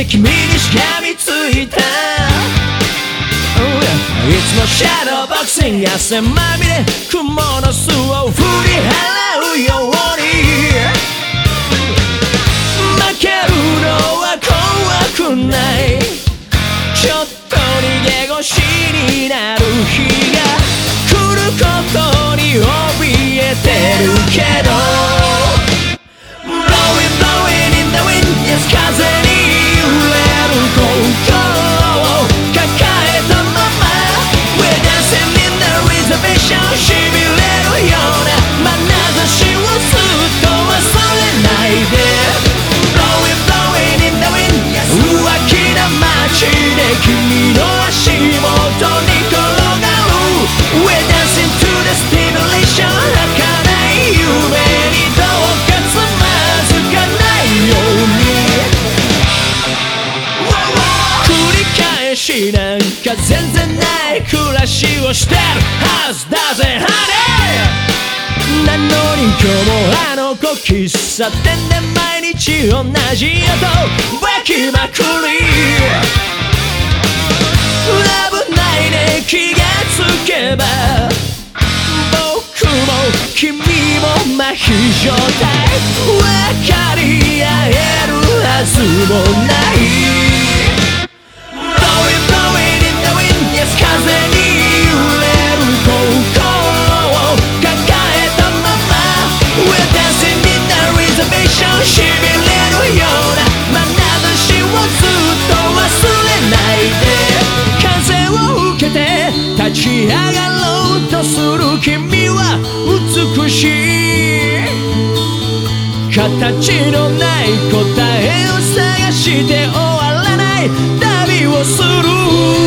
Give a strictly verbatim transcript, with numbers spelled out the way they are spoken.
君にしがみついた、oh yeah、いつもシャドーボクシング汗まみれ蜘蛛の巣を振り払うように、負けるのは怖くない、ちょっと逃げ腰になる日が来ることに怯えてるけど、 Blowing blowing in the wind Yes 風に揺れる心を抱えたまま We're dancing in the reservation しびれるような眼差しをずっと忘れないで、 Blowing blowing in the wind Yes 浮気な街で君の足元に転がる We're dancing to the stimulation 儚い夢にどうかつまずかないように、繰り返しなんか全然ない暮らしをしてるはずだぜハニー、なのに今日もあの子喫茶店で毎日同じ音ばきまくり、危ないね気がつけば僕も君も麻痺状態、分かり合えるはずもない、 Blowing blowing in the wind Yes 風に揺れる心を抱えたまま We're dancing in the reservation しびれるような眼差しをずっと忘れないで、風を受けて立ち上がろうとする君は美しい、形のない答えを探して終わらない旅をする